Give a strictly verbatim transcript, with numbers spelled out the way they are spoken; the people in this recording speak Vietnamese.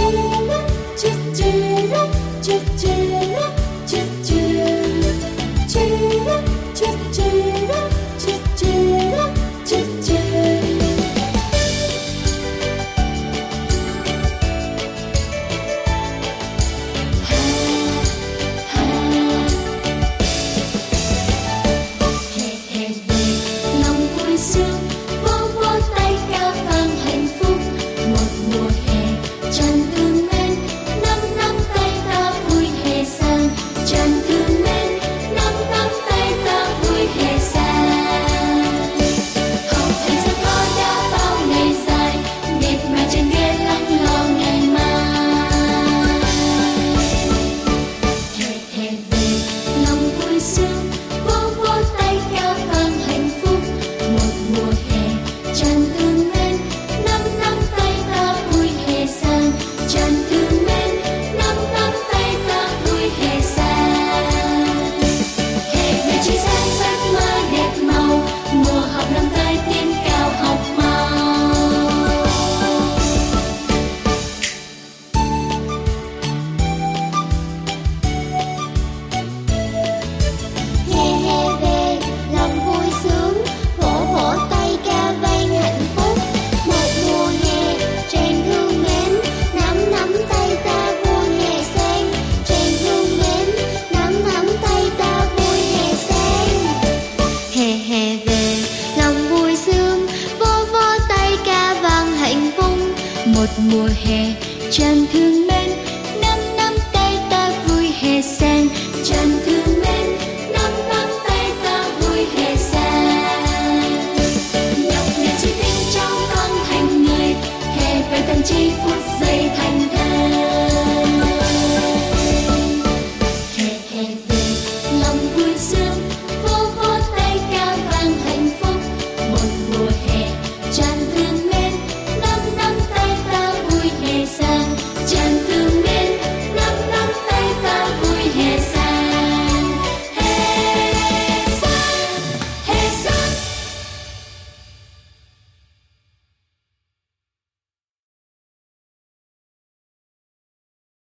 một mùa hè tràn thương mến, nắm nắm tay ta vui hè sang. Tràn thương mến, nắm nắm tay ta vui hè sang. Nhọc nhằn suy tính trong con thành người, hè về tâm trí vui.